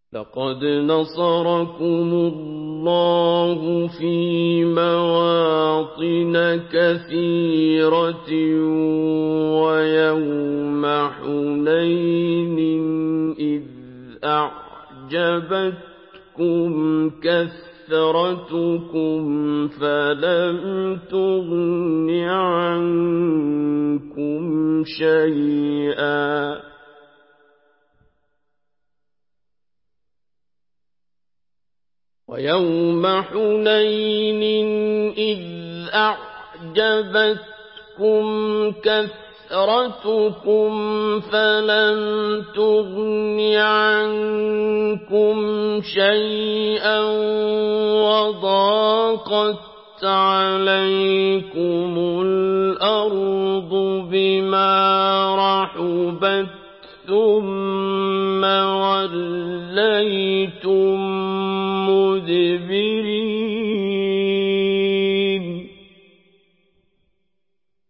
لقد نصركم الله في مواطن كثيرة ويوم حنين إذ أعجبتكم كثرتكم فلم تغن عنكم شيئا ويوم حنين إذ أعجبتكم كثرتكم فلم تغن عنكم شيئا وضاقت عليكم الأرض بما رحبت ثم وليتم مدبرين